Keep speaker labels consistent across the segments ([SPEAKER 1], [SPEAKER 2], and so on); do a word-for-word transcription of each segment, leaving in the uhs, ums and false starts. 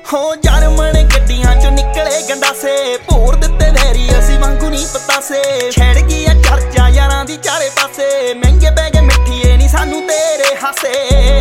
[SPEAKER 1] हो जर्मन गड्डियां चो निकले गंडासे, भोर दिते वैरी असी वांगू नहीं पतासे। छेड़ गई चर्चा यारां दी चारे पासे, महंगे पै गए मिठिए नी सानू तेरे हासे।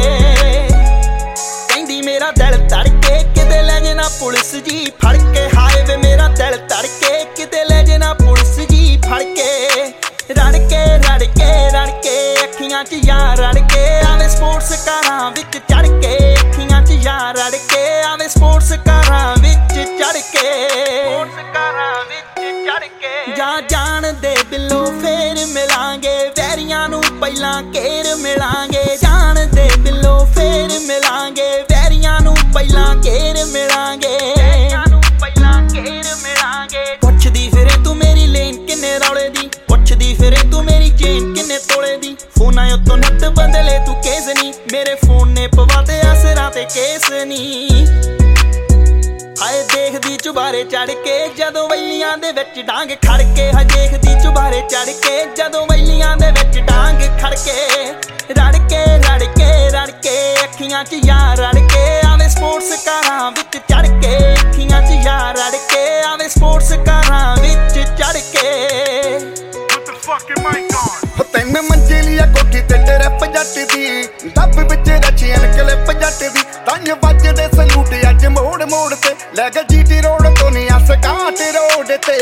[SPEAKER 1] कहंदी मेरा दिल धड़के किते ले जे ना पुलिस जी फड़ के, हाय वे मेरा दिल धड़के किते ले जे ना पुलिस जी फड़ के। रड़के रड़के रड़के अखियां च यार रड़के आवे स्पोर्ट्स कारां विच चढ़ के, अखियां च यार रड़के आवे स्पोर्ट्स कारां विच चढ़ के, स्पोर्ट्स कारां विच चढ़ के। जा जान दे बिलो फेर मिलांगे, वैरियां नू पहलां घेर मिलांगे। जान दे बिलो फेर मिलांगे, वैरियां नू पहलां घेर मिलांगे, वैरियां नू पहलां घेर मिलांगे। पुछदी फिरे तू मेरी लेन किन्ने रौले दी, पुछदी फिरे तू मेरी चेन किन्ने तोले दी। फोना उत्तों नट बदले तू केस नी, मेरे फोन ने पवाते असरां ते केस नी। हाय देखदी चुबारे चढ़ के जदों वैलियां दे विच डांग खड़ के, हाय देखदी चुबारे चढ़ के जदों वैलियां दे विच डांग खड़ के। रड़के रड़के रड़के अखियां च यार रड़के आवे स्पोर्ट्स कारां विच चढ़ के, अखियां च यार रड़के आवे स्पोर्ट्स कारां विच चढ़ के।
[SPEAKER 2] तेन मंजे लिया कोठी ते रैप जट दी, डब विच रचियन क्लिप जट दी। तां वजदे सलूट अज मोड़ मोड़ ते, लै गए जीटी रोड तो नहीं अस काट रोड ते।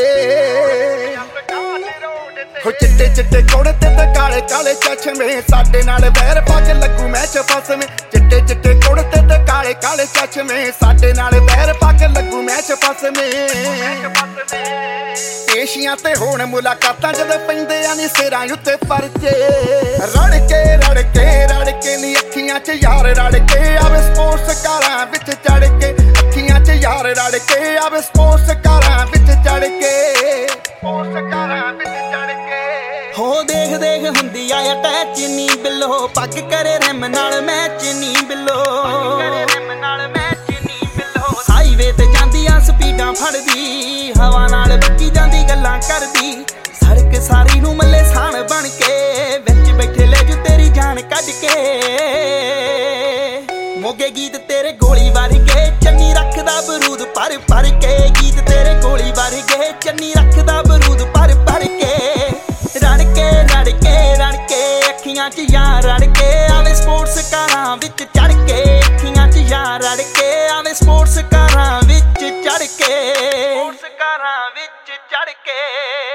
[SPEAKER 2] हो चिट्टे चिट्टे कोड़े ते काले काले चश्मे, साडे नाल बैर पा के लगू मैच फसवें। चिट्टे चिट्टे कोड़े ते काले काले चश्मे, साडे नाल बैर पा के लगू मैच फसवें। पेशियां ते होण मुलाकातां जदों पैंदे आ नी सिरां उत्ते परचे। रड़के रड़के रड़के नी अखियां च यार रड़के आवे स्पोर्ट्स कारां विच चढ़ के, अखियां च यार रड़के आवे स्पोर्ट्स कारां विच चढ़ के, स्पोर्ट्स कारां विच चढ़ के।
[SPEAKER 1] हो देख देख हुंदी आ अटैच नी बिलो, पग करे रिम नाल मैच नी बिलो, रिम नाल मैच नी बिलो। हाईवे ते जांदी आ स्पीडां फड़दी, हवा नाल बच्ची जांदी गल्लां करदी। सड़क सारी नू मल्ले साण बन के, विच बैठे ले जू तेरी जान कढ के। मोगे गीत तेरे गोली वर्गे, चन्नी रखदा बरूद भर भर के। गीत तेरे गोली वर्गे, चन्नी रखदा बरूद भर भर के। रड़के रड़के रड़के अखियां च यार रड़के आवे स्पोर्ट्स कारां विच चढ़ के, अखियां च यार रड़के आवे स्पोर्ट्स कारां विच चढ़ के, स्पोर्ट्स कारां विच चढ़ के।